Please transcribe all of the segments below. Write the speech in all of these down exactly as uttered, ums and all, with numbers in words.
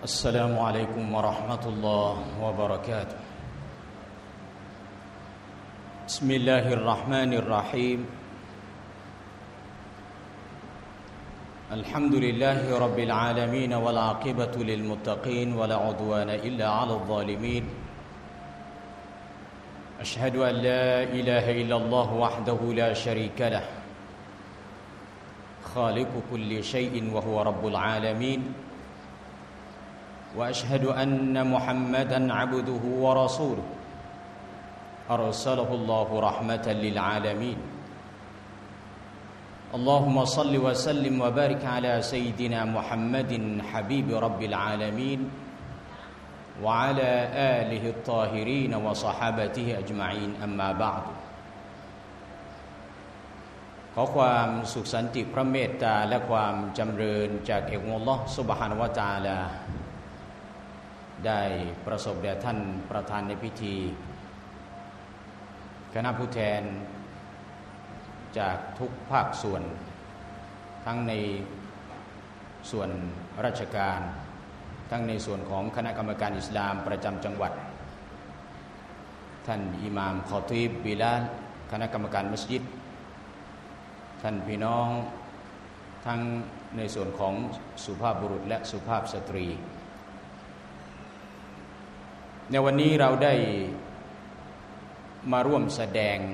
السلام عليكم ورحمة الله وبركاته بسم الله الرحمن الرحيم الحمد لله رب العالمين والعاقبة للمتقين ولا عدوان إلا على الظالمين أشهد أن لا إله إلا الله وحده لا شريك له خالق كل شيء وهو رب العالمين وأشهد أن محمدًا عبده ورسوله أرسله الله رحمة للعالمين اللهم صل وسلم وبارك على سيدنا محمد حبيب رب العالمين وعلى آله الطاهرين وصحابته أجمعين أما بعد ขอความสุขสันติพระเมตตาและความจำเริญจากเอกอัลเลาะห์ซุบฮานะฮูวะตะอาลาได้ประสบแด่ท่านประธานในพิธีคณะผู้แทนจากทุกภาคส่วนทั้งในส่วนราชการทั้งในส่วนของคณะกรรมการอิสลามประจำจังหวัดท่านอิหม่ามคอตีบบิลาลคณะกรรมการมัสยิดท่านพี่น้องทั้งในส่วนของสุภาพบุรุษและสุภาพสตรีในวันนี้เราได้มาร่วมแสดง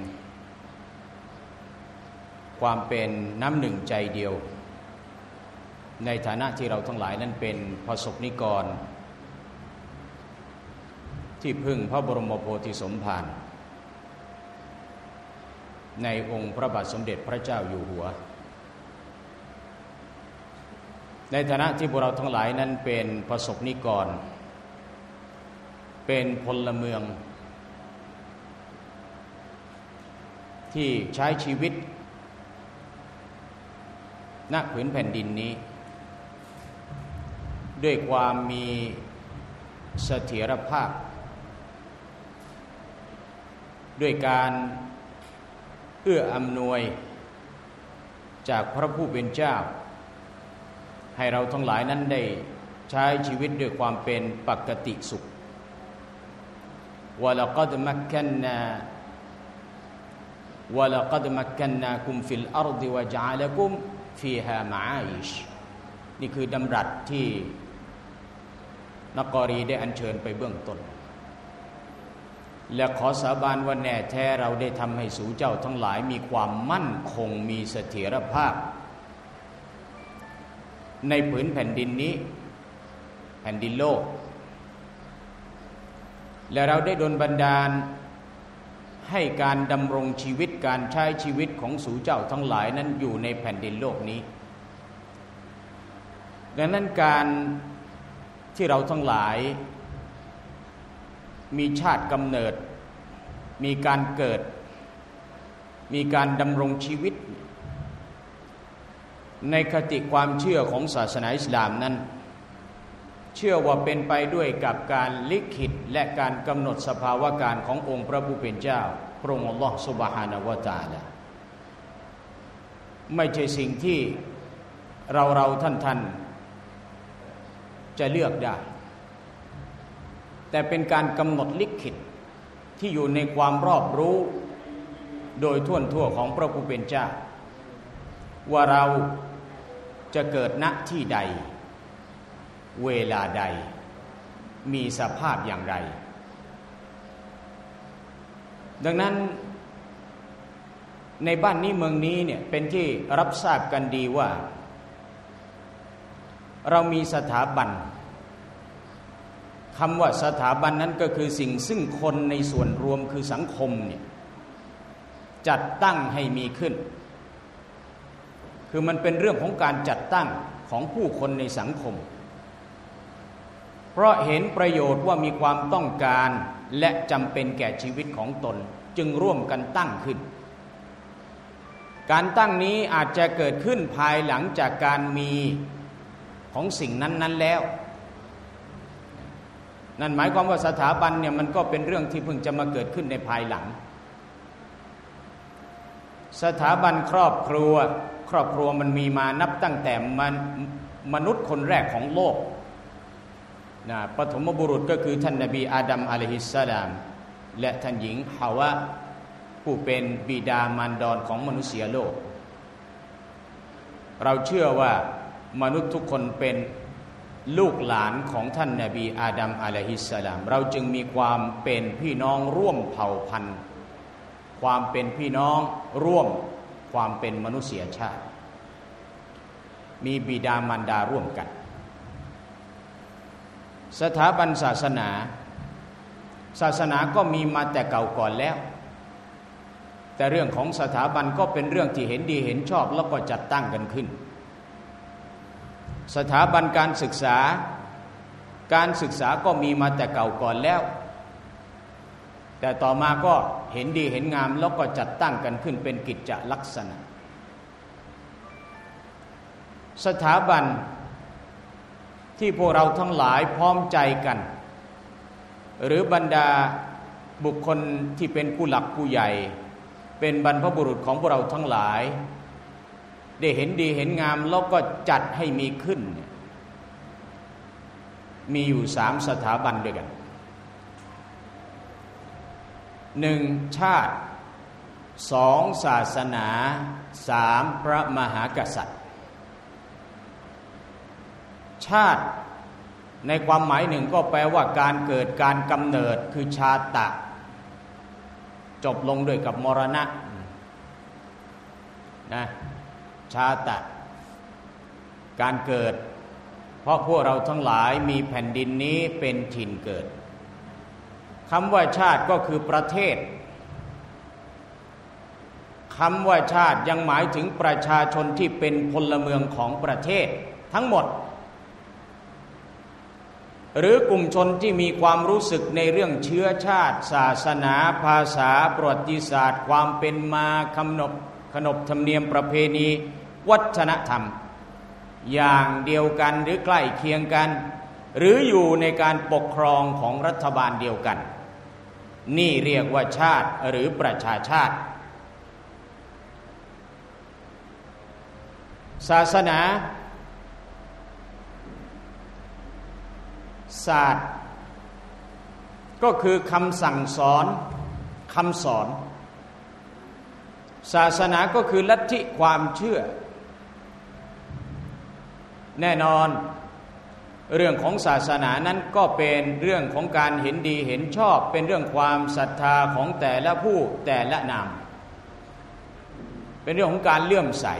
ความเป็นน้ำหนึ่งใจเดียวในฐานะที่เราทั้งหลายนั้นเป็นประสบนิกรที่พึ่งพระบรมโพธิสมภารในองค์พระบาทสมเด็จพระเจ้าอยู่หัวในฐานะที่พวกเราทั้งหลายนั้นเป็นประสบนิกรเป็นพลเมืองที่ใช้ชีวิตณผืนแผ่นดินนี้ด้วยความมีเสถียรภาพด้วยการเอื้ออำนวยจากพระผู้เป็นเจ้าให้เราทั้งหลายนั้นได้ใช้ชีวิตด้วยความเป็นปกติสุขوَلَقَدْ مَكَّنَّا وَلَقَدْ مَكَّنَّاكُمْ فِي الْأَرْضِ وَجَعَلَكُمْ فِيهَا مَعَايِشَ นี่คือดำรัสที่นักกอรีได้อัญเชิญไปเบื้องต้นและขอสาบานว่าแน่แท้เราได้ทำให้สู่เจ้าทั้งหลายมีความมั่นคงมีเสถียรภาพในผืนแผ่นดินนี้แผ่นดินโลกและเราได้ดลบันดาลให้การดำรงชีวิตการใช้ชีวิตของสู่เจ้าทั้งหลายนั้นอยู่ในแผ่นดินโลกนี้ดังนั้นการที่เราทั้งหลายมีชาติกำเนิดมีการเกิดมีการดำรงชีวิตในคติความเชื่อของศาสนาอิสลามนั้นเชื่อว่าเป็นไปด้วยกับการลิขิตและการกำหนดสภาวะการขององค์พระผู้เป็นเจ้าพระองค์อัลลอฮฺซุบฮานะฮูวะตะอาลาไม่ใช่สิ่งที่เราเราท่านท่านจะเลือกได้แต่เป็นการกำหนดลิขิตที่อยู่ในความรอบรู้โดยทั่วทั่วของพระผู้เป็นเจ้าว่าเราจะเกิดณที่ใดเวลาใดมีสภาพอย่างไรดังนั้นในบ้านนี้เมืองนี้เนี่ยเป็นที่รับทราบกันดีว่าเรามีสถาบันคำว่าสถาบันนั้นก็คือสิ่งซึ่งคนในส่วนรวมคือสังคมเนี่ยจัดตั้งให้มีขึ้นคือมันเป็นเรื่องของการจัดตั้งของผู้คนในสังคมเพราะเห็นประโยชน์ว่ามีความต้องการและจำเป็นแก่ชีวิตของตนจึงร่วมกันตั้งขึ้นการตั้งนี้อาจจะเกิดขึ้นภายหลังจากการมีของสิ่งนั้นๆแล้วนั่นหมายความว่าสถาบันเนี่ยมันก็เป็นเรื่องที่เพิ่งจะมาเกิดขึ้นในภายหลังสถาบันครอบครัวครอบครัวมันมีมานับตั้งแต่มันมนุษย์คนแรกของโลกนะปฐมบุรุษก็คือท่านนบีอาดัมอะลัยฮิสสลามและท่านหญิงฮาวะผู้เป็นบิดามารดาของมนุษยโลกเราเชื่อว่ามนุษย์ทุกคนเป็นลูกหลานของท่านนบีอาดัมอะลัยฮิสสลามเราจึงมีความเป็นพี่น้องร่วมเผ่าพันธุ์ความเป็นพี่น้องร่วมความเป็นมนุษยชาติมีบิดามารดาร่วมกันสถาบันศาสนาศาสนาก็มีมาแต่เก่าก่อนแล้วแต่เรื่องของสถาบันก็เป็นเรื่องที่เห็นดีเห็นชอบแล้วก็จัดตั้งกันขึ้นสถาบันการศึกษาการศึกษาก็มีมาแต่เก่าก่อนแล้วแต่ต่อมาก็เห็นดีเห็นงามแล้วก็จัดตั้งกันขึ้นเป็นกิจจลักษณะสถาบันที่พวกเราทั้งหลายพร้อมใจกันหรือบรรดาบุคคลที่เป็นผู้หลักผู้ใหญ่เป็นบรรพบุรุษของพวกเราทั้งหลายได้เห็นดีเห็นงามแล้วก็จัดให้มีขึ้นมีอยู่สามสถาบันด้วยกันหนึ่งชาติสองศาสนาสามพระมหากษัตริย์ชาติในความหมายหนึ่งก็แปลว่าการเกิดการกำเนิดคือชาตะจบลงด้วยกับมรณะนะชาตะการเกิดเพราะพวกเราทั้งหลายมีแผ่นดินนี้เป็นถิ่นเกิดคำว่าชาติก็คือประเทศคำว่าชาติยังหมายถึงประชาชนที่เป็นพลเมืองของประเทศทั้งหมดหรือกลุ่มชนที่มีความรู้สึกในเรื่องเชื้อชาติศาสนาภาษาประวัติศาสตร์ความเป็นมาขนบขนบธรรมเนียมประเพณีวัฒนธรรมอย่างเดียวกันหรือใกล้เคียงกันหรืออยู่ในการปกครองของรัฐบาลเดียวกันนี่เรียกว่าชาติหรือประชาชาติศาสนาศาสตร์ก็คือคำสั่งสอนคำสอนศาสนาก็คือลัทธิความเชื่อแน่นอนเรื่องของศาสนานั้นก็เป็นเรื่องของการเห็นดีเห็นชอบเป็นเรื่องความศรัทธาของแต่ละผู้แต่ละนามเป็นเรื่องของการเลื่อมใส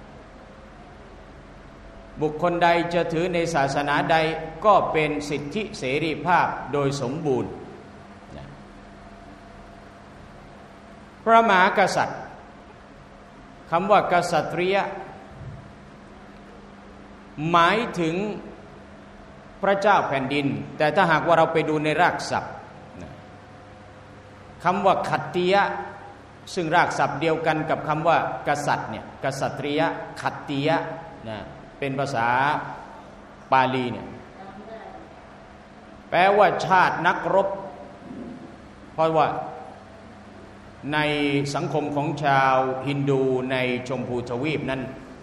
บุคคลใดจะถือในศาสนาใดก็เป็นสิทธิเสรีภาพโดยสมบูรณ์พระมหากษัตริย์คำว่ากษัตริยะหมายถึงพระเจ้าแผ่นดินแต่ถ้าหากว่าเราไปดูในรากศัพท์คำว่าขัตติยะซึ่งรากศัพท์เดียวกันกับคำว่ากษัตริย์เนี่ยกษัตริยะขัตติยะนะเป็นภาษาปาลีเนี่ยแปลว่าชาตินักรบเพราะว่าในสังคมของชาวฮินดูในชมพูทวีปนั้น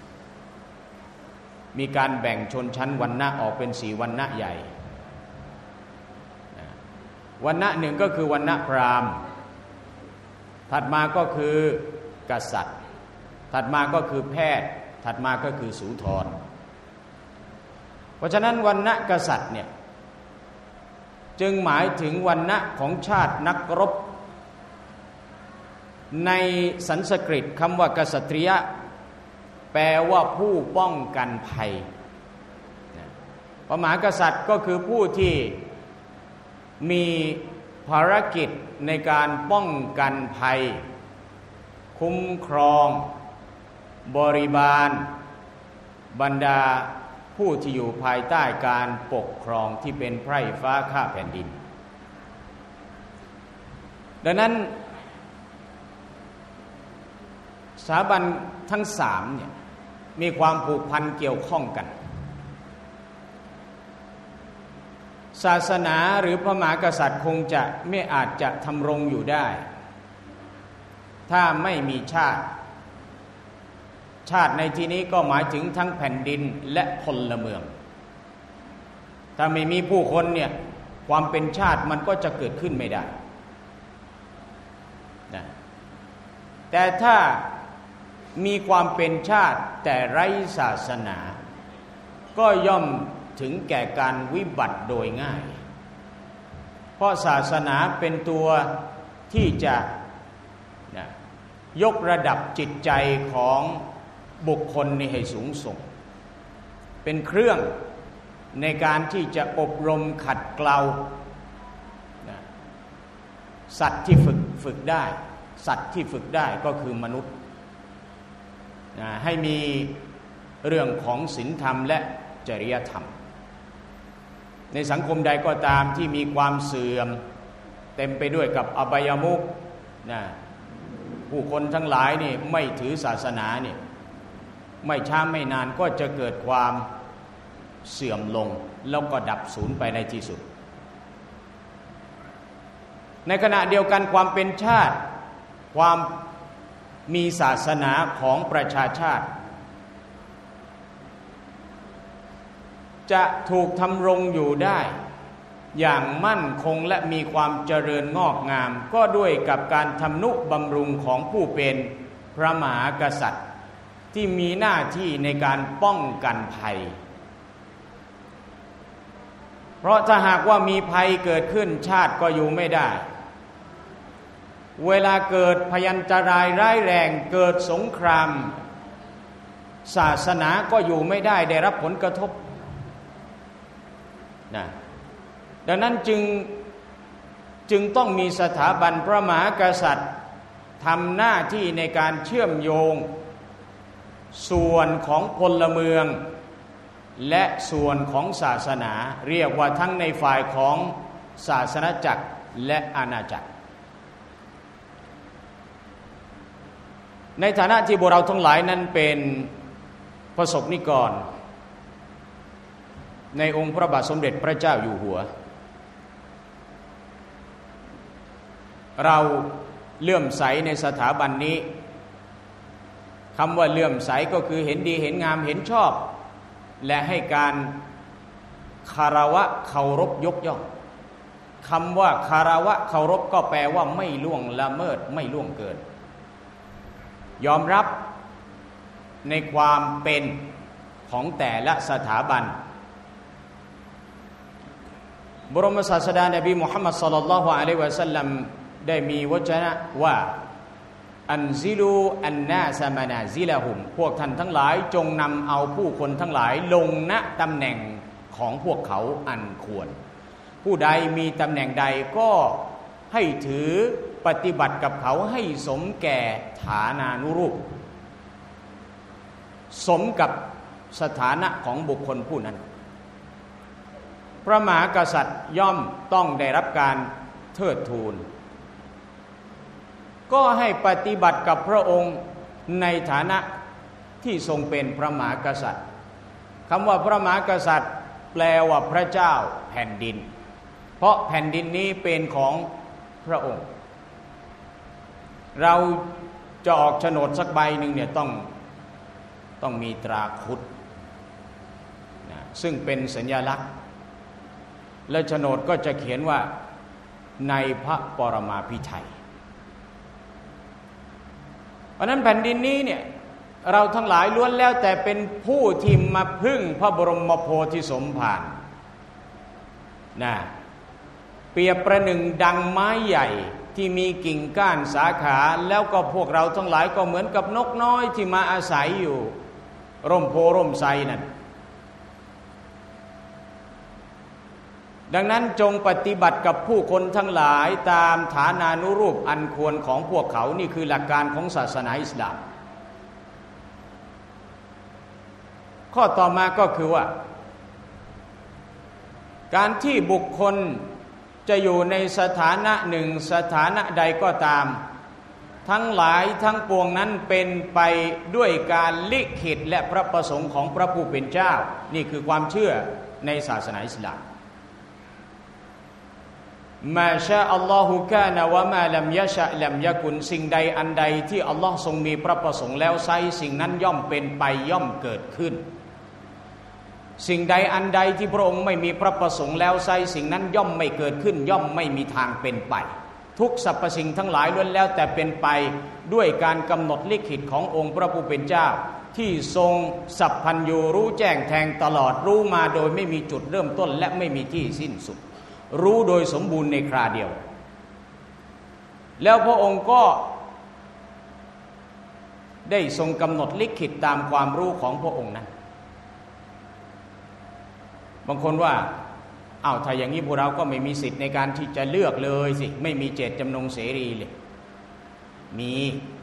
มีการแบ่งชนชั้นวรรณะออกเป็นสี่วรรณะใหญ่วรรณะหนึ่งก็คือวรรณะพราหมณ์ถัดมาก็คือกษัตริย์ถัดมาก็คือแพทย์ถัดมาก็คือสูธรเพราะฉะนั้นวรรณะกษัตริย์เนี่ยจึงหมายถึงวรรณะของชาตินักรบในสันสกฤตคำว่ากษัตริยะแปลว่าผู้ป้องกันภัยพระมหากษัตริย์ก็คือผู้ที่มีภารกิจในการป้องกันภัยคุ้มครองบริบาลบรรดาผู้ที่อยู่ภายใต้การปกครองที่เป็นไพร่ฟ้าข้าแผ่นดินดังนั้นสถาบันทั้งสามเนี่ยมีความผูกพันเกี่ยวข้องกันศาสนาหรือพระมหากษัตริย์คงจะไม่อาจจะทำรงอยู่ได้ถ้าไม่มีชาติชาติในที่นี้ก็หมายถึงทั้งแผ่นดินและพลเมืองทถ้าไม่มีผู้คนเนี่ยความเป็นชาติมันก็จะเกิดขึ้นไม่ได้นะแต่ถ้ามีความเป็นชาติแต่ไร้ศาสนาก็ย่อมถึงแก่การวิบัติโดยง่ายเพราะศาสนาเป็นตัวที่จะนะยกระดับจิตใจของบุคคลนี้ให้สูงส่งเป็นเครื่องในการที่จะอบรมขัดเกลานะสัตว์ที่ฝึกฝึกได้สัตว์ที่ฝึกได้ก็คือมนุษย์นะให้มีเรื่องของศีลธรรมและจริยธรรมในสังคมใดก็ตามที่มีความเสื่อมเต็มไปด้วยกับอบายมุขนะผู้คนทั้งหลายนี่ไม่ถือศาสนาเนี่ยไม่ช้าไม่นานก็จะเกิดความเสื่อมลงแล้วก็ดับสูญไปในที่สุดในขณะเดียวกันความเป็นชาติความมีศาสนาของประชาชาติจะถูกทำรงอยู่ได้อย่างมั่นคงและมีความเจริญงอกงามก็ด้วยกับการทำนุบำรุงของผู้เป็นพระมหากษัตริย์ที่มีหน้าที่ในการป้องกันภัยเพราะถ้าหากว่ามีภัยเกิดขึ้นชาติก็อยู่ไม่ได้เวลาเกิดพยันตรายร้ายแรงเกิดสงครามศาสนาก็อยู่ไม่ได้ได้รับผลกระทบนะดังนั้นจึงจึงต้องมีสถาบันพระมหากษัตริย์ทำหน้าที่ในการเชื่อมโยงส่วนของพลเมืองและส่วนของศาสนาเรียกว่าทั้งในฝ่ายของศาสนจักรและอาณาจักรในฐานะที่พวกเราทั้งหลายนั้นเป็นประสบนิกรในองค์พระบาทสมเด็จพระเจ้าอยู่หัวเราเลื่อมใสในสถาบันนี้คำว่าเลื่อมใสก็คือเห็นดีเห็นงามเห็นชอบและให้การคารวะเคารพยกย่องคำว่าคารวะเคารพก็แปลว่าไม่ล่วงละเมิดไม่ล่วงเกินยอมรับในความเป็นของแต่ละสถาบันบรมศาสดานบีมุฮัมมัดศ็อลลัลลอฮุอะลัยฮิวะซัลลัมได้มีวจนะว่าอันซิลูอันนาสมานาซิละฮุมพวกท่านทั้งหลายจงนำเอาผู้คนทั้งหลายลงณตำแหน่งของพวกเขาอันควรผู้ใดมีตำแหน่งใดก็ให้ถือปฏิบัติกับเขาให้สมแก่ฐานานุรูปสมกับสถานะของบุคคลผู้นั้นพระมหากษัตริย์ย่อมต้องได้รับการเทิดทูนก็ให้ปฏิบัติกับพระองค์ในฐานะที่ทรงเป็นพระมหากษัตริย์คำว่าพระมหากษัตริย์แปลว่าพระเจ้าแผ่นดินเพราะแผ่นดินนี้เป็นของพระองค์เราจะออกโฉนดสักใบหนึ่งเนี่ยต้องต้องมีตราครุฑนะซึ่งเป็นสัญลักษณ์และโฉนดก็จะเขียนว่าในพระปรมาภิไธยเพราะนั้นแผ่นดินนี้เนี่ยเราทั้งหลายล้วนแล้วแต่เป็นผู้ที่มาพึ่งพระบรมโพธิสมภารนะเปรียบประหนึ่งดังไม้ใหญ่ที่มีกิ่งก้านสาขาแล้วก็พวกเราทั้งหลายก็เหมือนกับนกน้อยที่มาอาศัยอยู่ร่มโพร่มไทรนั่นดังนั้นจงปฏิบัติกับผู้คนทั้งหลายตามฐานานุรูปอันควรของพวกเขานี่คือหลักการของศาสนาอิสลามข้อต่อมาก็คือว่าการที่บุคคลจะอยู่ในสถานะหนึ่งสถานะใดก็ตามทั้งหลายทั้งปวงนั้นเป็นไปด้วยการลิขิตและพระประสงค์ของพระผู้เป็นเจ้านี่คือความเชื่อในศาสนาอิสลามมาชาอัลลอฮุกานะวะมาลัมยะชะลัมยะกุนสิ่งใดอันใดที่อัลลอฮ์ทรงมีพระประสงค์แล้วไซสิ่งนั้นย่อมเป็นไปย่อมเกิดขึ้นสิ่งใดอันใดที่พระองค์ไม่มีพระประสงค์แล้วไซสิ่งนั้นย่อมไม่เกิดขึ้นย่อมไม่มีทางเป็นไปทุกสรรพสิ่งทั้งหลายล้วนแล้วแต่เป็นไปด้วยการกำหนดลิขิตขององค์พระผู้เป็นเจ้าที่ทรงสัพพัญญูรู้แจ้งแทงตลอดรู้มาโดยไม่มีจุดเริ่มต้นและไม่มีที่สิ้นสุดรู้โดยสมบูรณ์ในคราเดียวแล้วพระองค์ก็ได้ทรงกำหนดลิขิตตามความรู้ของพระองค์นั้นบางคนว่าอ้าวถ้าอย่างนี้พวกเราก็ไม่มีสิทธิ์ในการที่จะเลือกเลยสิไม่มีเจตจำนงเสรีเลยมี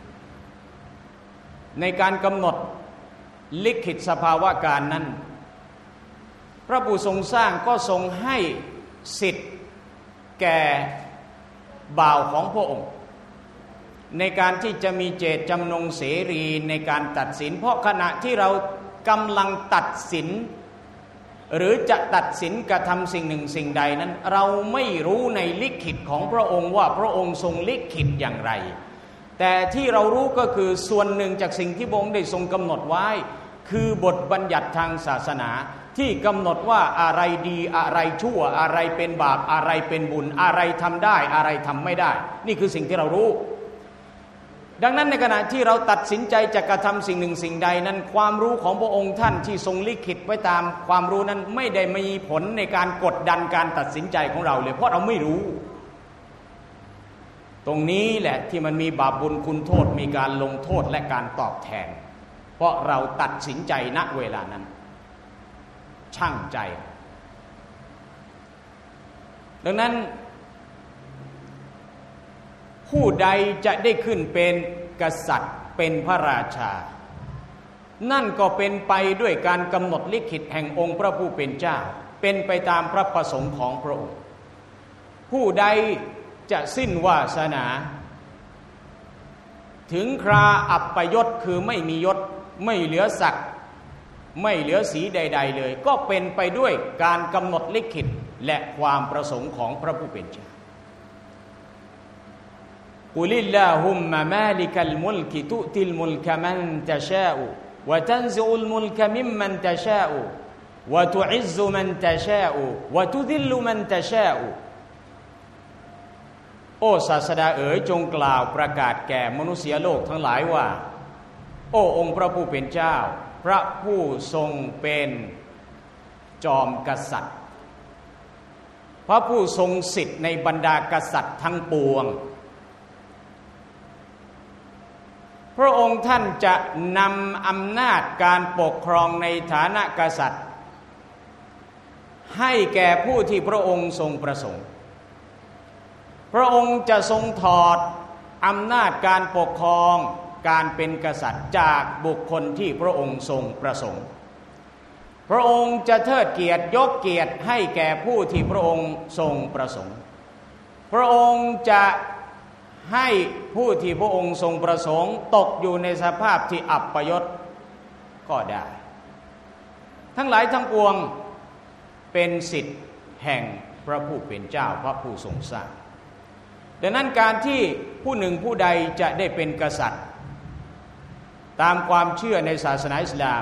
ในการกำหนดลิขิตสภาวะการนั้นพระผู้ทรงสร้างก็ทรงให้สิทธิ์แก่บ่าวของพระองค์ในการที่จะมีเจตจำนงเสรีในการตัดสินเพราะขณะที่เรากำลังตัดสินหรือจะตัดสินกระทำสิ่งหนึ่งสิ่งใดนั้นเราไม่รู้ในลิขิตของพระองค์ว่าพระองค์ทรงลิขิตอย่างไรแต่ที่เรารู้ก็คือส่วนหนึ่งจากสิ่งที่พระองค์ได้ทรงกำหนดไว้คือบทบัญญัติทางศาสนาที่กำหนดว่าอะไรดีอะไรชั่วอะไรเป็นบาปอะไรเป็นบุญอะไรทำได้อะไรทำไม่ได้นี่คือสิ่งที่เรารู้ดังนั้นในขณะที่เราตัดสินใจจะกระทำสิ่งหนึ่งสิ่งใดนั้นความรู้ของพระองค์ท่านที่ทรงลิขิตไว้ตามความรู้นั้นไม่ได้มีผลในการกดดันการตัดสินใจของเราเลยเพราะเราไม่รู้ตรงนี้แหละที่มันมีบาปบุญคุณโทษมีการลงโทษและการตอบแทนเพราะเราตัดสินใจณเวลานั้นช่างใจดังนั้นผู้ใดจะได้ขึ้นเป็นกษัตริย์เป็นพระราชานั่นก็เป็นไปด้วยการกำหนดลิขิตแห่งองค์พระผู้เป็นเจ้าเป็นไปตามพระประสงค์ของพระองค์ผู้ใดจะสิ้นวาสนาถึงคราอัปยศคือไม่มียศไม่เหลือศักดิ์ไม่เหลือสีใดๆเลยก็เป็นไปด้วยการกำหนดลิขิตและความประสงค์ของพระผู้เป็นเจ้ากุลิลลาฮุมมะมาลิกัลมุลกิตุติลมุลกะมันตะชาอุวะตันซิอุลมุลกะมิมมันตะชาอุวะตุอิซซุมันตะชาอุวะตุดิลลุมันตะชาอุโอ้ศาสดาเอ๋ยจงกล่าวประกาศแก่มนุษยโลกทั้งหลายว่าโอ้องค์พระผู้เป็นเจ้าพระผู้ทรงเป็นจอมกษัตริย์พระผู้ทรงสิทธิ์ในบรรดากษัตริย์ทั้งปวงพระองค์ท่านจะนำอำนาจการปกครองในฐานะกษัตริย์ให้แก่ผู้ที่พระองค์ทรงประสงค์พระองค์จะทรงถอดอำนาจการปกครองการเป็นกษัตริย์จากบุคคลที่พระองค์ทรงประสงค์พระองค์จะเทิดเกียรติยกเกียรติให้แก่ผู้ที่พระองค์ทรงประสงค์พระองค์จะให้ผู้ที่พระองค์ทรงประสงค์ตกอยู่ในสภาพที่อัปยศก็ได้ทั้งหลายทั้งปวงเป็นสิทธิ์แห่งพระผู้เป็นเจ้าพระผู้ทรงสร้างดังนั้นการที่ผู้หนึ่งผู้ใดจะได้เป็นกษัตริย์ตามความเชื่อในศาสนาอิสลาม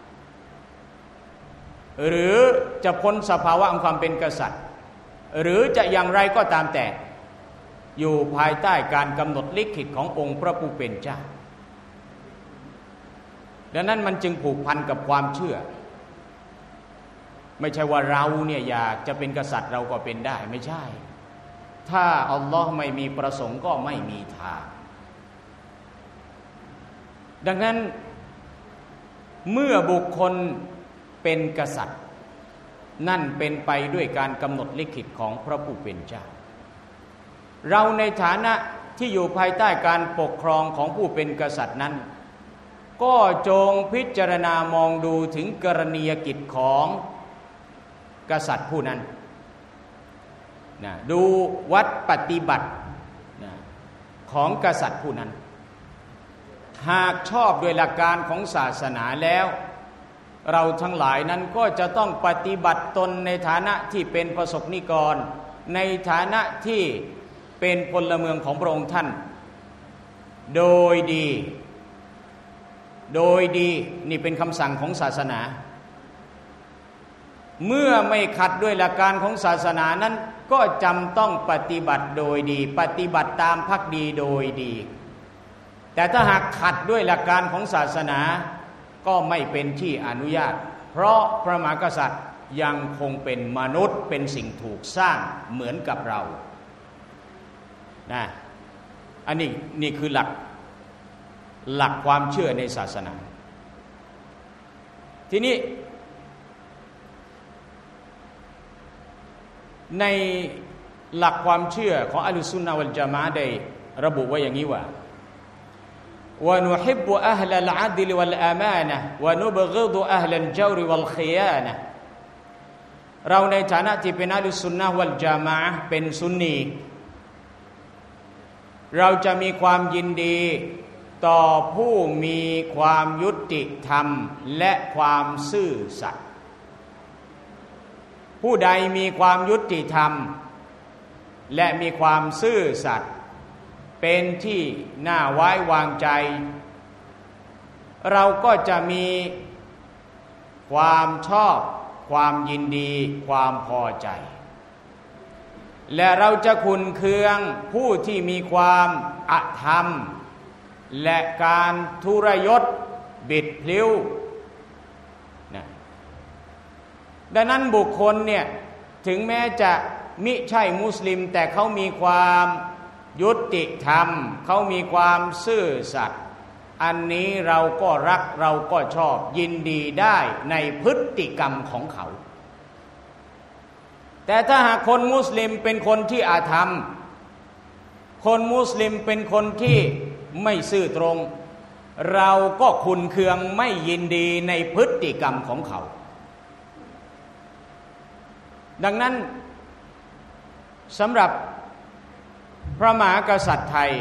หรือจะพ้นสภาวะของความเป็นกษัตริย์หรือจะอย่างไรก็ตามแต่อยู่ภายใต้การกำหนดลิขิตขององค์พระผู้เป็นเจ้าดังนั้นมันจึงผูกพันกับความเชื่อไม่ใช่ว่าเราเนี่ยอยากจะเป็นกษัตริย์เราก็เป็นได้ไม่ใช่ถ้าอัลลอฮ์ไม่มีประสงค์ก็ไม่มีทางดังนั้นเมื่อบุคคลเป็นกษัตริย์นั่นเป็นไปด้วยการกำหนดลิขิตของพระผู้เป็นเจ้าเราในฐานะที่อยู่ภายใต้การปกครองของผู้เป็นกษัตริย์นั้นก็จงพิจารณามองดูถึงกรณียกิจของกษัตริย์ผู้นั้นนะดูวัดปฏิบัตินะของกษัตริย์ผู้นั้นหากชอบโดยหลักการของศาสนาแล้วเราทั้งหลายนั้นก็จะต้องปฏิบัติตนในฐานะที่เป็นประสบนิกรในฐานะที่เป็นพลเมืองของพระองค์ท่านโดยดีโดยดีนี่เป็นคำสั่งของศาสนาเมื่อไม่ขัดด้วยหลักการของศาสนานั้นก็จำต้องปฏิบัติโดยดีปฏิบัติตามภักดีโดยดีแต่ถ้าหากขัดด้วยหลักการของศาสนาก็ไม่เป็นที่อนุญาตเพราะพระมหากษัตริย์ยังคงเป็นมนุษย์เป็นสิ่งถูกสร้างเหมือนกับเรานะอันนี้นี่คือหลักหลักความเชื่อในศาสนาทีนี้ในหลักความเชื่อของอัลซุนนะฮ์วัลญะมาอะห์ได้ระบุไว้อย่างนี้ว่าวะนุฮิบบอะห์ลัลอะดลวัลอามานะห์วะนุบฆิฎอะห์ลัลญอรวัลคิยานะห์เราในฐานะที่เป็นอัลซุนนะฮ์วัลญะมาอะห์เป็นซุนนีเราจะมีความยินดีต่อผู้มีความยุติธรรมและความซื่อสัตย์ผู้ใดมีความยุติธรรมและมีความซื่อสัตย์เป็นที่น่าไว้วางใจเราก็จะมีความชอบความยินดีความพอใจและเราจะขุนเคืองผู้ที่มีความอธรรมและการทุรยศบิดพลิ้วนะดังนั้นบุคคลเนี่ยถึงแม้จะมิใช่มุสลิมแต่เขามีความยุติธรรมเขามีความซื่อสัตย์อันนี้เราก็รักเราก็ชอบยินดีได้ในพฤติกรรมของเขาแต่ถ้าหากคนมุสลิมเป็นคนที่อาธรรมคนมุสลิมเป็นคนที่ไม่ซื่อตรงเราก็ขุนเคืองไม่ยินดีในพฤติกรรมของเขาดังนั้นสำหรับพระมหากษัตริย์ไทย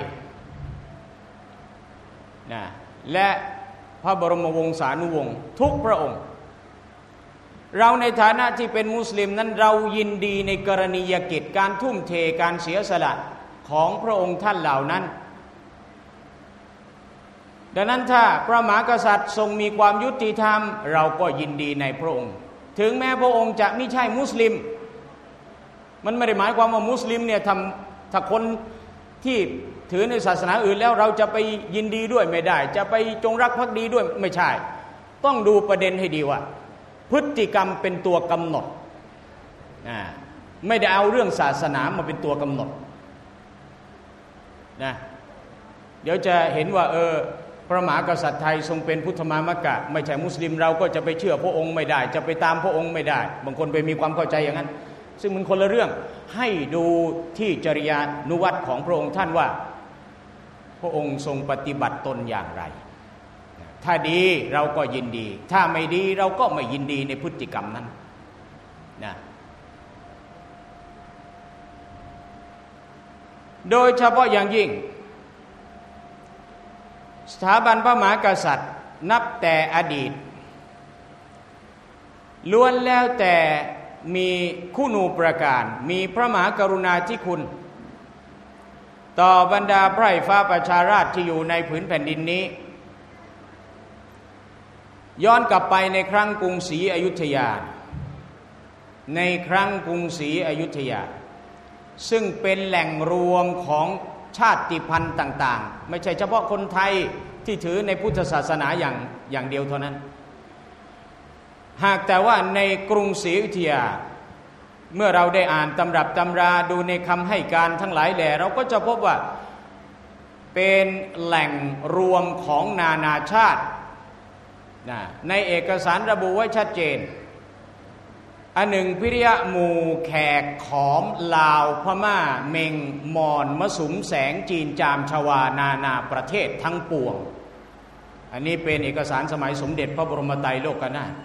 นะและพระบรมวงศานุวงศ์ทุกพระองค์เราในฐานะที่เป็นมุสลิมนั้นเรายินดีในกรณียกิจการทุ่มเทการเสียสละของพระองค์ท่านเหล่านั้นดังนั้นถ้าพระมหากษัตริย์ทรงมีความยุติธรรมเราก็ยินดีในพระองค์ถึงแม้พระองค์จะไม่ใช่มุสลิมมันไม่ได้หมายความว่ามุสลิมเนี่ยทำถ้าคนที่ถือในศาสนาอื่นแล้วเราจะไปยินดีด้วยไม่ได้จะไปจงรักภักดีด้วยไม่ใช่ต้องดูประเด็นให้ดีว่าพฤติกรรมเป็นตัวกำหนดนะไม่ได้เอาเรื่องศาสนามาเป็นตัวกำหนดนะเดี๋ยวจะเห็นว่าเออพระมหากษัตริย์ไทยทรงเป็นพุทธมามกะไม่ใช่มุสลิมเราก็จะไปเชื่อพระองค์ไม่ได้จะไปตามพระองค์ไม่ได้บางคนไปมีความเข้าใจอย่างนั้นซึ่งมันคนละเรื่องให้ดูที่จริยานุวัตของพระองค์ท่านว่าพระองค์ทรงปฏิบัติตนอย่างไรถ้าดีเราก็ยินดีถ้าไม่ดีเราก็ไม่ยินดีในพฤติกรรมนั้นนะโดยเฉพาะอย่างยิ่งสถาบันพระมหากษัตริย์นับแต่อดีตล้วนแล้วแต่มีคุณูปการมีพระมหากรุณาธิคุณต่อบรรดาไพร่ฟ้าประชาราษฎร์ที่อยู่ในผืนแผ่นดินนี้ย้อนกลับไปในครั้งกรุงศรีอยุธยาในครั้งกรุงศรีอยุธยาซึ่งเป็นแหล่งรวมของชาติพันธุ์ต่างๆไม่ใช่เฉพาะคนไทยที่ถือในพุทธศาสนาอย่างอย่างเดียวเท่านั้นหากแต่ว่าในกรุงศรีอยุธยาเมื่อเราได้อ่านตำรับตำราดูในคำให้การทั้งหลายแหล่เราก็จะพบว่าเป็นแหล่งรวมของนานาชาติในเอกสารระบุไว้ชัดเจนอันหนึ่งพิริยะหมู่แขกขอมลาวพม่าเมงมอญมะสุมแสงจีนจามชวานานาประเทศทั้งปวงอันนี้เป็นเอกสารสมัยสมเด็จพระบรมไตรโลกนาถ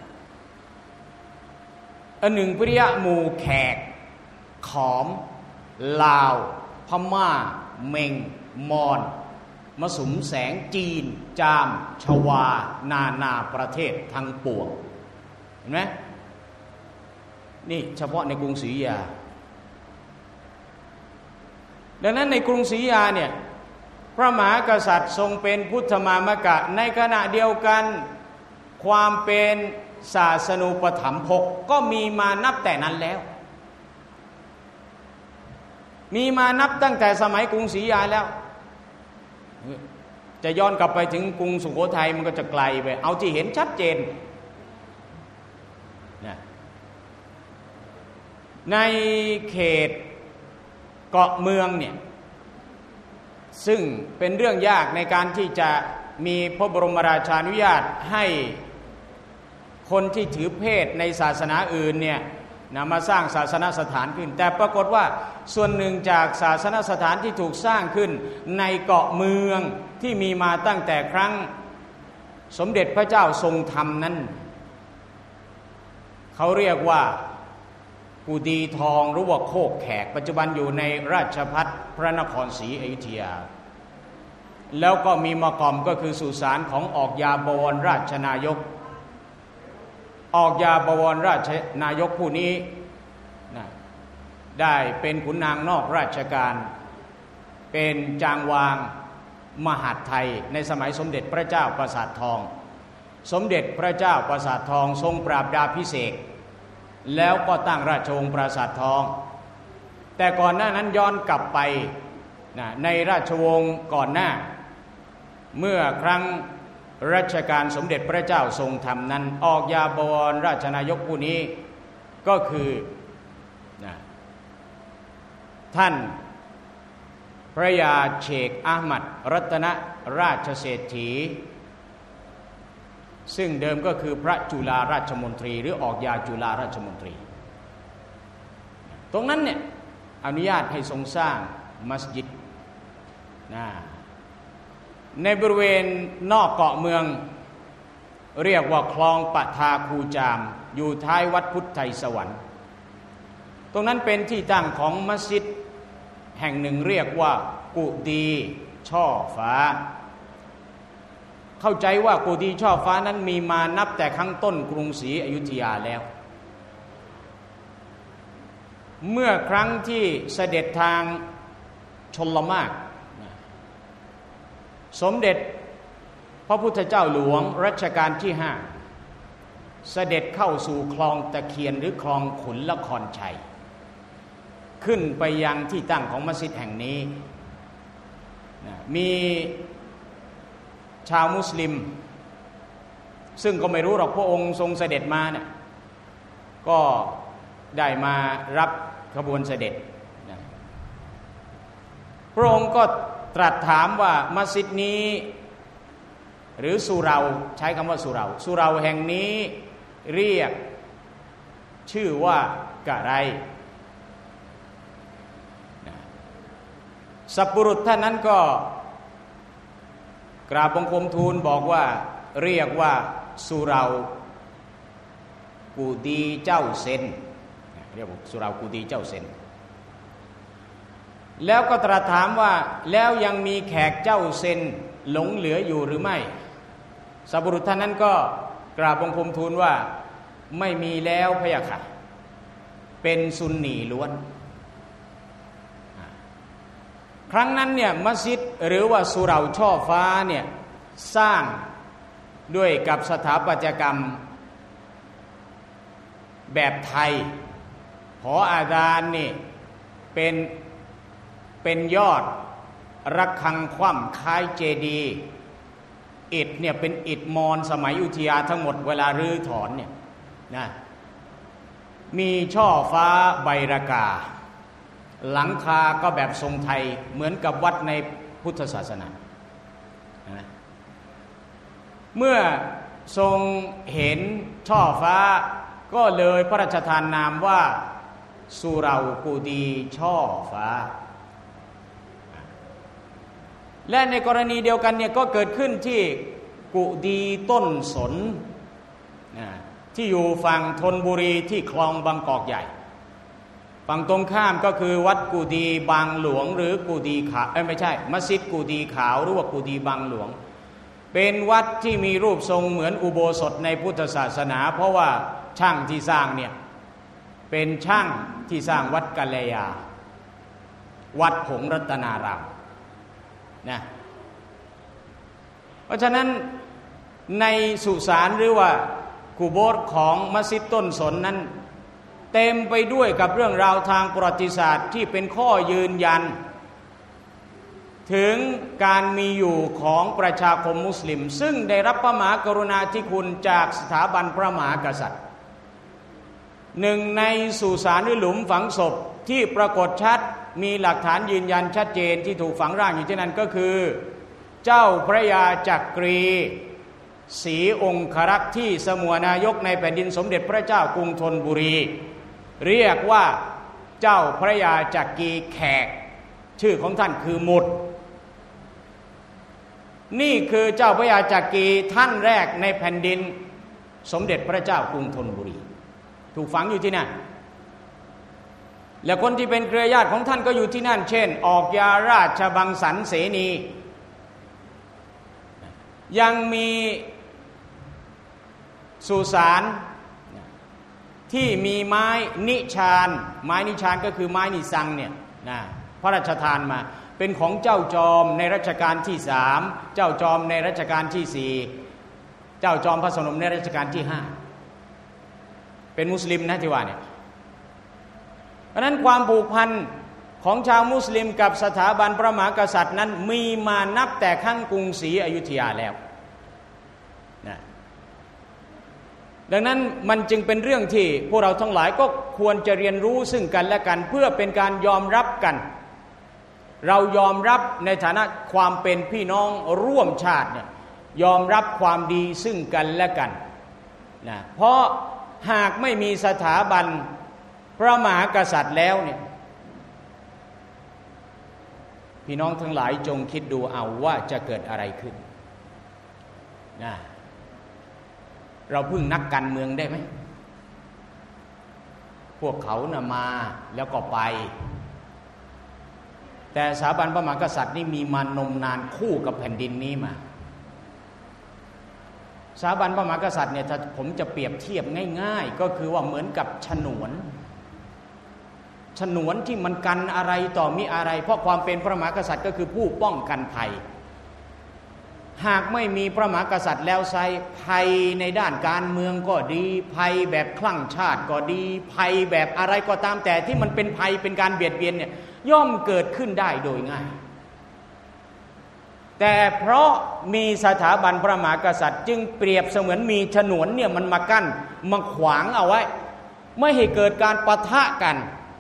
อันหนึ่งพิริยะหมู่แขกขอมลาวพม่าเมงมอญมะสุมแสงจีนจามชวานานาประเทศทั้งปวงเห็นไหมนี่เฉพาะในกรุงศรีอยุธยาดังนั้นในกรุงศรีอยุธยาเนี่ยพระมหากษัตริย์ทรงเป็นพุทธมามกะในขณะเดียวกันความเป็นศาสนูปถัมภกก็มีมานับแต่นั้นแล้วมีมานับตั้งแต่สมัยกรุงศรีอยุธยาแล้วจะย้อนกลับไปถึงกรุงสุโขทัยมันก็จะไกลไปเอาที่เห็นชัดเจนนะในเขตเกาะเมืองเนี่ยซึ่งเป็นเรื่องยากในการที่จะมีพระบรมราชานุญาตให้คนที่ถือเพศในศาสนาอื่นเนี่ยนะมาสร้างศาสนสถานขึ้นแต่ปรากฏว่าส่วนหนึ่งจากศาสนสถานที่ถูกสร้างขึ้นในเกาะเมืองที่มีมาตั้งแต่ครั้งสมเด็จพระเจ้าทรงธรรมนั้นเขาเรียกว่ากุฎีทองหรือว่าโคกแขกปัจจุบันอยู่ในราชภัฏพระนครศรีอยุธยาแล้วก็มีมากอมก็คือสุสานของออกยาบวรราชนายกออกยาบวรราชนายกผู้นี้นะได้เป็นขุนนางนอกราชการเป็นจางวางมหาดไทยในสมัยสมเด็จพระเจ้าปราสาททองสมเด็จพระเจ้าปราสาททองทรงปราบดาภิเษกแล้วก็ตั้งราชวงศ์ปราสาททองแต่ก่อนหน้านั้นย้อนกลับไปนะในราชวงศ์ก่อนหน้าเมื่อครั้งรัชกาลสมเด็จพระเจ้าทรงธรรมนั้นออกยาบวรราชนายกผู้นี้ก็คือนะท่านพระยาเชคอาหมัดรัตนราชเศรษฐีซึ่งเดิมก็คือพระจุฬาราชมนตรีหรือออกยาจุฬาราชมนตรีตรงนั้นเนี่ยอนุญาตให้ทรงสร้างมัสยิดนะในบริเวณนอกเกาะเมืองเรียกว่าคลองปะทาคูจามอยู่ท้ายวัดพุทธไทยสวรรค์ตรงนั้นเป็นที่ตั้งของมัสยิดแห่งหนึ่งเรียกว่ากุฎีช่อฟ้าเข้าใจว่ากุฎีช่อฟ้านั้นมีมานับแต่ครั้งต้นกรุงศรีอยุธยาแล้วเมื่อครั้งที่เสด็จทางชลมารสมเด็จพระพุทธเจ้าหลวงรัชกาลที่ห้าเสด็จเข้าสู่คลองตะเคียนหรือคลองขุนละครชัยขึ้นไปยังที่ตั้งของมัสยิดแห่งนี้มีชาวมุสลิมซึ่งก็ไม่รู้หรอกพระองค์ทรงเสด็จมาเนี่ยก็ได้มารับขบวนเสด็จพระองค์ก็ตรัสถามว่ามัสยิดนี้หรือสุเราใช้คำว่าสุเราสุเราแห่งนี้เรียกชื่อว่ากะไรสัพบุรุษท่านนั้นก็กราบบังคมทูลบอกว่าเรียกว่าสุเรากุฎีเจ้าเซนเรียกว่าสุเรากุฎีเจ้าเซนแล้วก็ตรัสถามว่าแล้วยังมีแขกเจ้าเซนหลงเหลืออยู่หรือไม่สัพบุรุษท่านนั้นก็กราบบังคมทูลว่าไม่มีแล้วพะยะค่ะเป็นซุนนีล้วนครั้งนั้นเนี่ยมัสยิดหรือว่าสุเราช่อฟ้าเนี่ยสร้างด้วยกับสถาปัตยกรรมแบบไทยหออาดานนี่เป็นเป็นยอดระฆังคว่ำคล้ายเจดีย์อิฐเนี่ยเป็นอิฐมอญสมัยอยุธยาทั้งหมดเวลารื้อถอนเนี่ยนะมีช่อฟ้าใบรากาหลังคาก็แบบทรงไทยเหมือนกับวัดในพุทธศาสนานะเมื่อทรงเห็นช่อฟ้าก็เลยพระราชทานนามว่าสุเรากุฎีช่อฟ้าและในกรณีเดียวกันเนี่ยก็เกิดขึ้นที่กุฎีต้นสนนะที่อยู่ฝั่งธนบุรีที่คลองบางกอกใหญ่ฝั่งตรงข้ามก็คือวัดกุฎีบางหลวงหรือกุฎีขาวเอ้ยไม่ใช่มัสยิดกุฎีขาวหรือว่ากุฎีบางหลวงเป็นวัดที่มีรูปทรงเหมือนอุโบสถในพุทธศาสนาเพราะว่าช่างที่สร้างเนี่ยเป็นช่างที่สร้างวัดกัลยาวัดหงส์รัตนารามนะเพราะฉะนั้นในสุสานหรือว่ากูโบสของมัสยิดต้นสนนั้นเต็มไปด้วยกับเรื่องราวทางประวัติศาสตร์ที่เป็นข้อยืนยันถึงการมีอยู่ของประชาคมมุสลิมซึ่งได้รับพระมหากรุณาธิคุณจากสถาบันพระมหากษัตริย์หนึ่งในสุสานหรือหลุมฝังศพที่ปรากฏชัดมีหลักฐานยืนยันชัดเจนที่ถูกฝังร่างอยู่ที่นั่นก็คือเจ้าพระยาจักรีศรีองครักษ์ที่สมัวนายกในแผ่นดินสมเด็จพระเจ้ากรุงธนบุรีเรียกว่าเจ้าพระยาจักรีแขกชื่อของท่านคือหมุดนี่คือเจ้าพระยาจักรีท่านแรกในแผ่นดินสมเด็จพระเจ้ากรุงธนบุรีถูกฝังอยู่ที่นั่นและคนที่เป็นเครือญาติของท่านก็อยู่ที่นั่นเช่นออกยาราชบังสรรเสนียังมีสุสานที่มีไม้นิชานไม้นิชานก็คือไม้นิซังเนี่ยนะพระราชทานมาเป็นของเจ้าจอมในรัชกาลที่สามเจ้าจอมในรัชกาลที่สี่เจ้าจอมพระสนมในรัชกาลที่ห้าเป็นมุสลิมนะที่ว่าเนี่ยเพราะนั้นความผูกพันของชาวมุสลิมกับสถาบันพระมหากษัตริย์นั้นมีมานับแต่ครั้งกรุงศรีอยุธยาแล้วนะดังนั้นมันจึงเป็นเรื่องที่พวกเราทั้งหลายก็ควรจะเรียนรู้ซึ่งกันและกันเพื่อเป็นการยอมรับกันเรายอมรับในฐานะความเป็นพี่น้องร่วมชาติเนี่ยยอมรับความดีซึ่งกันและกันนะเพราะหากไม่มีสถาบันพระมหากษัตริย์แล้วเนี่ยพี่น้องทั้งหลายจงคิดดูเอาว่าจะเกิดอะไรขึ้นนะเราพึ่งนักการเมืองได้ไหมพวกเขาน่ะมาแล้วก็ไปแต่สถาบันพระมหากษัตริย์นี่มีมานมนานคู่กับแผ่นดินนี้มาสถาบันพระมหากษัตริย์เนี่ยถ้าผมจะเปรียบเทียบง่ายๆก็คือว่าเหมือนกับฉนวนฉนวนที่มันกันอะไรต่อมีอะไรเพราะความเป็นพระมหากษัตริย์ก็คือผู้ป้องกันภัยหากไม่มีพระมหากษัตริย์แล้วไซภัยในด้านการเมืองก็ดีภัยแบบคลั่งชาติก็ดีภัยแบบอะไรก็ตามแต่ที่มันเป็นภัยเป็นการเบียดเบียนเนี่ยย่อมเกิดขึ้นได้โดยง่ายแต่เพราะมีสถาบันพระมหากษัตริย์จึงเปรียบเสมือนมีฉนวนเนี่ยมันมากั้นมาขวางเอาไว้ไม่ให้เกิดการปะทะกัน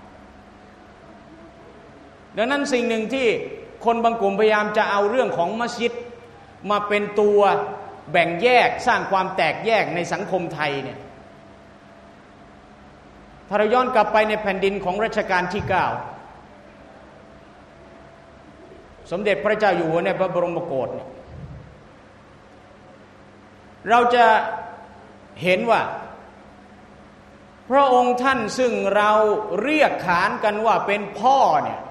ดังนั้นสิ่งหนึ่งที่คนบางกลุ่มพยายามจะเอาเรื่องของมัสยิดมาเป็นตัวแบ่งแยกสร้างความแตกแยกในสังคมไทยเนี่ยถ้าเราย้อนกลับไปในแผ่นดินของรัชกาลที่เก้าสมเด็จพระเจ้าอยู่หัวในพระบรมโกศเนี่ยเราจะเห็นว่าพระองค์ท่านซึ่งเราเรียกขานกันว่าเป็นพ่อเนี่ย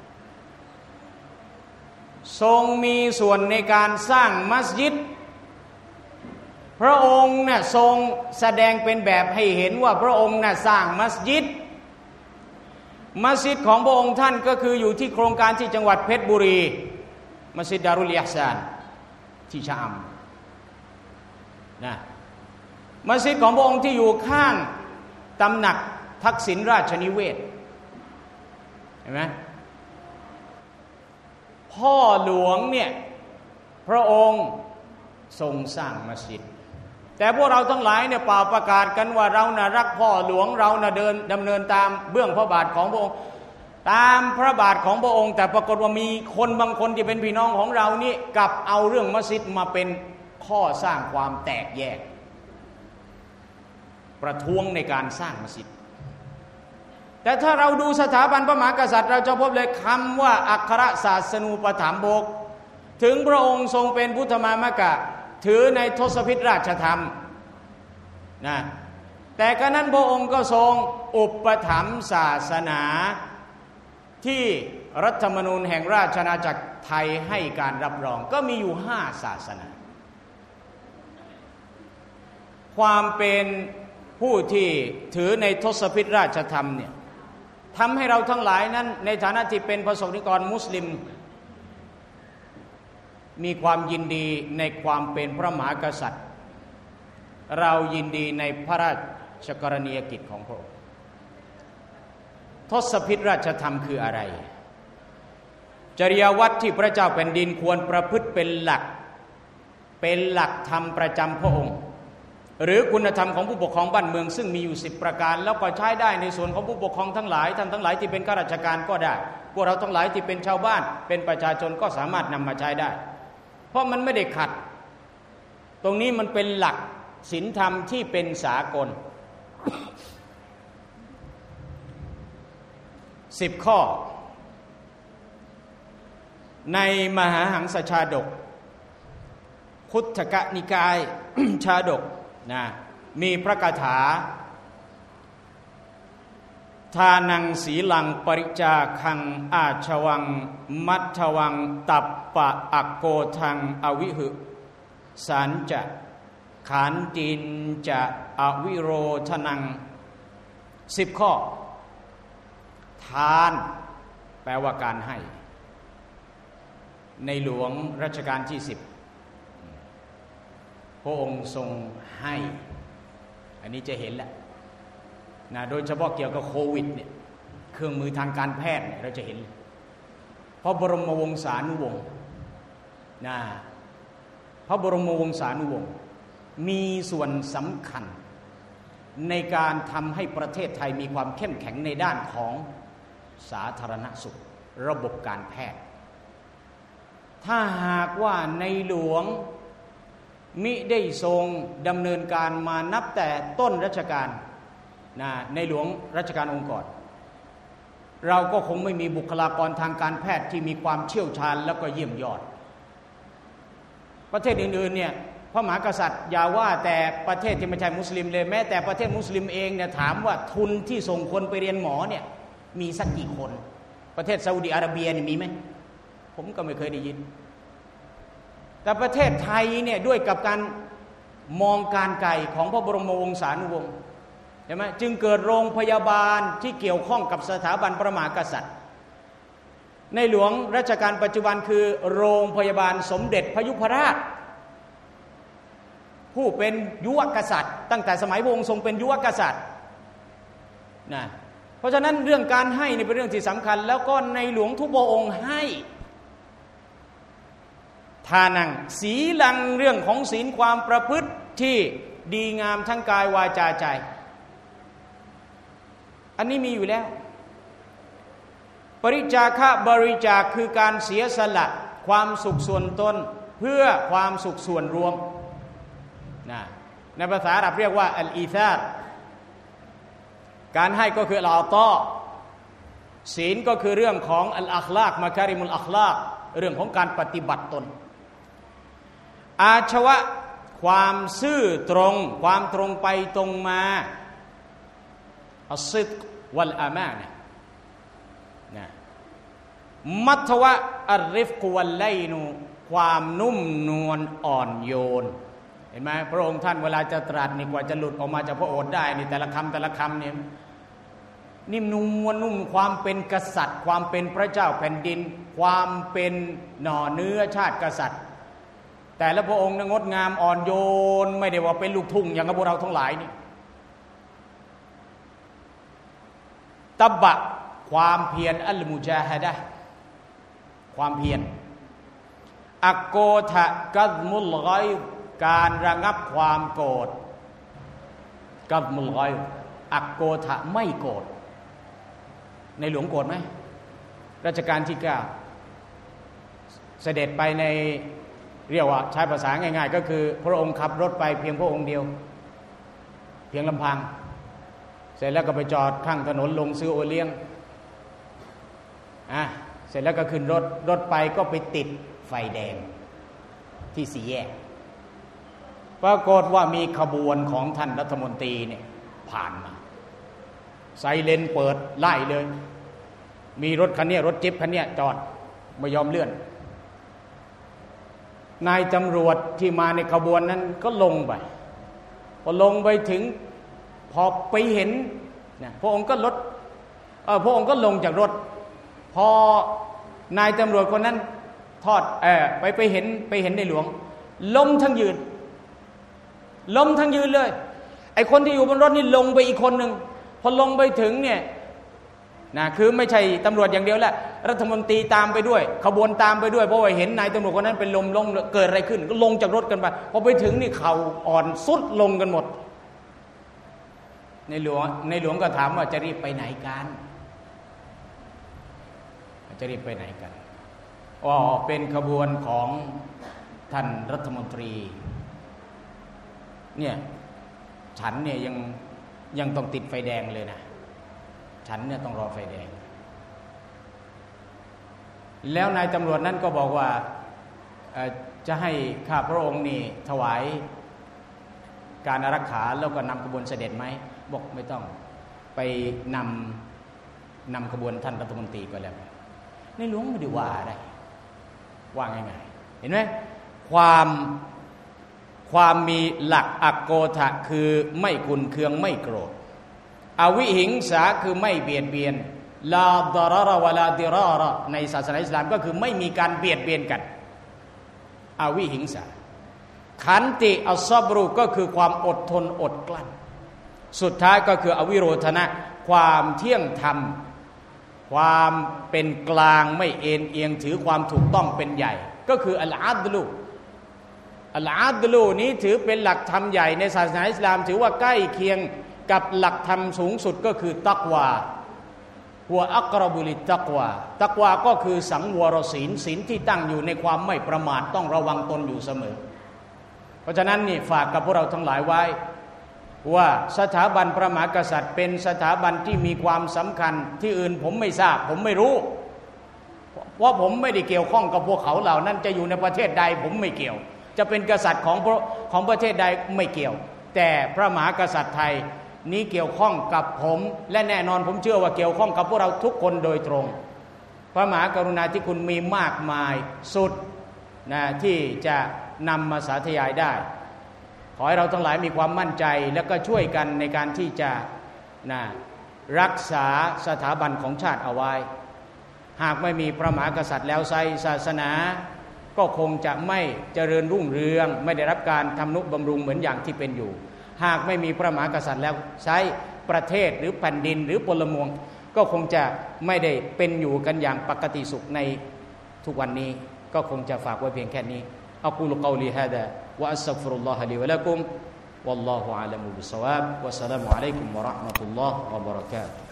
ทรงมีส่วนในการสร้างมัสยิดพระองค์เนี่ยทรงแสดงเป็นแบบให้เห็นว่าพระองค์น่ะสร้างมัสยิดมัสยิดของพระองค์ท่านก็คืออยู่ที่โครงการที่จังหวัดเพชรบุรีมัสยิดดารุลอิห์ซานที่ชะอำนะมัสยิดของพระองค์ที่อยู่ข้างตำหนักทักษิณราชนิเวศเห็นไหมพ่อหลวงเนี่ยพระองค์ทรงสร้างมัสยิดแต่พวกเราทั้งหลายเนี่ยเป่าประกาศกันว่าเราน่ะรักพ่อหลวงเราน่ะเดินดำเนินตามเบื้องพระบาทของพระองค์ตามพระบาทของพระองค์แต่ปรากฏว่ามีคนบางคนที่เป็นพี่น้องของเรานี่กลับเอาเรื่องมัสยิดมาเป็นข้อสร้างความแตกแยกประท้วงในการสร้างมัสยิดแต่ถ้าเราดูสถาบันพระมหากษัตริย์เราจะพบเลยคำว่าอัครศาสนูปถัมภกถึงพระองค์ทรงเป็นพุทธมามกะถือในทศพิธราชธรรมนะแต่กระนั้นพระองค์ก็ทรงอุปถัมภ์ศาสนาที่รัฐธรรมนูญแห่งราชอาณาจักรไทยให้การรับรองก็มีอยู่ห้าศาสนาความเป็นผู้ที่ถือในทศพิธราชธรรมเนี่ยทำให้เราทั้งหลายนั้นในฐานะที่เป็นประสบนิกรมุสลิมมีความยินดีในความเป็นพระมหากษัตริย์เรายินดีในพระราชกรณียกิจของพระองค์ทศพิธราชธรรมคืออะไรจริยวัตรที่พระเจ้าแผ่นดินควรประพฤติเป็นหลักเป็นหลักธรรมประจำพระองค์หรือคุณธรรมของผู้ปกครองบ้านเมืองซึ่งมีอยู่สิบประการแล้วก็ใช้ได้ในส่วนของผู้ปกครองทั้งหลายท่านทั้งหลายที่เป็นข้าราชการก็ได้พวกเราทั้งหลายที่เป็นชาวบ้านเป็นประชาชนก็สามารถนำมาใช้ได้เพราะมันไม่ได้ขัดตรงนี้มันเป็นหลักศีลธรรมที่เป็นสากลสิบข้อในมหาหังสชาดกคุตถกนิกาย ชาดกนะมีพระคาถาทานังสีลังปริจาคังอาชวังมัทวังตัปปะอักโกทังอวิหึสันจะขันตินจะอวิโรธนังสิบข้อทานแปลว่าการให้ในหลวงรัชกาลที่สิบพระองค์ทรงให้อันนี้จะเห็นแหละนะโดยเฉพาะเกี่ยวกับโควิดเนี่ยเครื่องมือทางการแพทย์เราจะเห็นพระบรมวงศานุวงศ์นะพระบรมวงศานุวงศ์มีส่วนสำคัญในการทำให้ประเทศไทยมีความเข้มแข็งในด้านของสาธารณสุขระบบการแพทย์ถ้าหากว่าในหลวงมิได้ทรงดำเนินการมานับแต่ต้นรัชกาลนะในหลวงรัชกาลองค์ก่อนเราก็คงไม่มีบุคลากรทางการแพทย์ที่มีความเชี่ยวชาญแล้วก็เยี่ยมยอดประเทศอื่นๆเนี่ยพระมหากษัตริย์อย่าว่าแต่ประเทศที่ไม่ใช่มุสลิมเลยแม้แต่ประเทศมุสลิมเองเนี่ยถามว่าทุนที่ส่งคนไปเรียนหมอเนี่ยมีสักกี่คนประเทศซาอุดิอาระเบียนี่มีไหมผมก็ไม่เคยได้ยินแต่ประเทศไทยเนี่ยด้วยกับการมองการไกลของพระบรมวงศานุวงศ์ใช่ไหมจึงเกิดโรงพยาบาลที่เกี่ยวข้องกับสถาบันพระมหากษัตริย์ในหลวงรัชกาลปัจจุบันคือโรงพยาบาลสมเด็จพระยุพราชผู้เป็นยุวกษัตริย์ตั้งแต่สมัยพระองค์ทรงเป็นยุวกษัตริย์นะเพราะฉะนั้นเรื่องการให้นี่เป็นเรื่องที่สำคัญแล้วก็ในหลวงทุกพระองค์ให้ทานังศีลังเรื่องของศีลความประพฤติที่ดีงามทั้งกายวาจาใจอันนี้มีอยู่แล้วปริจาคะบริจาคคือการเสียสละความสุขส่วนตนเพื่อความสุขส่วนรวมนะในภาษาอาหรับเรียกว่าอัลอีซาร์การให้ก็คืออัลอาตอศีลก็คือเรื่องของอัลอัคลากมะคาริมุลอัคลากเรื่องของการปฏิบัติตนอาชวะความซื่อตรงความตรงไปตรงมาอัศซิดวัลอามานะนะมัทวะอัรริฟกวัลไลนูความนุ่มนวลอ่อนโยนเห็นไหมพระองค์ท่านเวลาจะตรัสนี่กว่าจะหลุดออกมาจากพระโอษฐ์ได้นี่แต่ละคำแต่ละคำเนี่ยนิ่มนวลนุ่มความเป็นกษัตริย์ความเป็นพระเจ้าแผ่นดินความเป็นหน่อเนื้อชาติกษัตริย์แต่ละพระองค์งดงามอ่อนโยนไม่ได้ว่าเป็นลูกทุ่งอย่างพวกเราทั้งหลายนี่ตับบะความเพียรอัลมุจาฮะดะห์ความเพียรอักโกทะกัซมุลฆอยการระงับความโกรธกัซมุลฆอยอักโกทะไม่โกรธในหลวงโกรธไหมรัชกาลที่เก้าเสด็จไปในเรียกว่าใช้ภาษาง่ายๆก็คือพระองค์ขับรถไปเพียงพระองค์เดียวเพียงลำพังเสร็จแล้วก็ไปจอดข้างถนนลงซื้อโอเลี้ยงอ่ะเสร็จแล้วก็ขึ้นรถรถไปก็ไปติดไฟแดงที่สี่แยกปรากฏว่ามีขบวนของท่านรัฐมนตรีเนี่ยผ่านมาไซเรนเปิดไล่เลยมีรถคันนี้รถจิ๊บคันนี้จอดไม่ยอมเลื่อนนายตำรวจที่มาในขบวนนั้นก็ลงไปพอลงไปถึงพอไปเห็นนะพระองค์ก็ลดเออพระองค์ก็ลงจากรถพอนายตำรวจคนนั้นทอดเออไปไปเห็นไปเห็นในหลวงล้มทั้งยืนล้มทั้งยืนเลยไอ้คนที่อยู่บนรถนี่ลงไปอีกคนหนึ่งพอลงไปถึงเนี่ยนะคือไม่ใช่ตำรวจอย่างเดียวแหละรัฐมนตรีตามไปด้วยขบวนตามไปด้วยเพราะว่าเห็นนายตำรวจคนนั้นเป็นลมลงเกิดอะไรขึ้นก็ลงจากรถกันไปพอไปถึงนี่เข่าอ่อนสุดลงกันหมดในหลวงในหลวงก็ถามว่าจะรีบไปไหนกันจะรีบไปไหนกันอ๋อเป็นขบวนของท่านรัฐมนตรีเนี่ยฉันเนี่ยยังยังต้องติดไฟแดงเลยนะฉันเนี่ยต้องรอไฟแดงแล้วนายตำรวจนั้นก็บอกว่าจะให้ข้าพระองค์นี่ถวายการอารักขาแล้วก็นำขบวนเสด็จไหมบอกไม่ต้องไปนำนำขบวนท่านรัฐมนตรีก็แล้วในหลวงไม่ได้ว่าอะไรว่าง่ายๆเห็นไหมความความมีหลักอโกฏะคือไม่ขุ่นเคืองไม่โกรธอวิหิงสาคือไม่เบียดเบียนลาดารารวะลาดิรารในศาสนาอิสลามก็คือไม่มีการเบียดเบียนกันอวิหิงสาขันติอัศบรุก็คือความอดทนอดกลั้นสุดท้ายก็คืออวิโรธนะความเที่ยงธรรมความเป็นกลางไม่เอ็นเอียงถือความถูกต้องเป็นใหญ่ก็คืออัลอาดลุอัลอาดลูนี้ถือเป็นหลักธรรมใหญ่ในศาสนาอิสลามถือว่าใกล้เคียงกับหลักธรรมสูงสุดก็คือตักวาหัวอักรบุลิตักวาตักวาก็คือสังวรศีลศีลที่ตั้งอยู่ในความไม่ประมาทต้องระวังตนอยู่เสมอเพราะฉะนั้นนี่ฝากกับพวกเราทั้งหลายไว้ว่าสถาบันพระมหากษัตริย์เป็นสถาบันที่มีความสำคัญที่อื่นผมไม่ทราบผมไม่รู้เพราะผมไม่ได้เกี่ยวข้องกับพวกเขาเหล่านั้นจะอยู่ในประเทศใดผมไม่เกี่ยวจะเป็นกษัตริย์ของของประเทศใดไม่เกี่ยวแต่พระมหากษัตริย์ไทยนี้เกี่ยวข้องกับผมและแน่นอนผมเชื่อว่าเกี่ยวข้องกับพวกเราทุกคนโดยตรงพระมหากรุณาธิคุณมีมากมายสุดนะที่จะนำมาสาธยายได้ขอให้เราทั้งหลายมีความมั่นใจและก็ช่วยกันในการที่จะนะรักษาสถาบันของชาติเอาไว้หากไม่มีพระมหากษัตริย์แล้วไซศาสนาก็คงจะไม่เจริญรุ่งเรืองไม่ได้รับการทำนุบำรุงเหมือนอย่างที่เป็นอยู่หากไม่มีพระมหากษัตริย์แล้วใช้ประเทศหรือแผ่นดินหรือพลเมืองก็คงจะไม่ได้เป็นอยู่กันอย่างปกติสุขในทุกวันนี้ก็คงจะฝากไว้เพียงแค่นี้อักูลุกอลีฮาดาวะอัสตัฆฟิรุลลอฮะลีวะละกุมวัลลอฮุอะลัมุบิศศอวาบวะสลามุอะลัยกุมวะเราะห์มะตุลลอฮ์วะบะเราะกาตุฮ์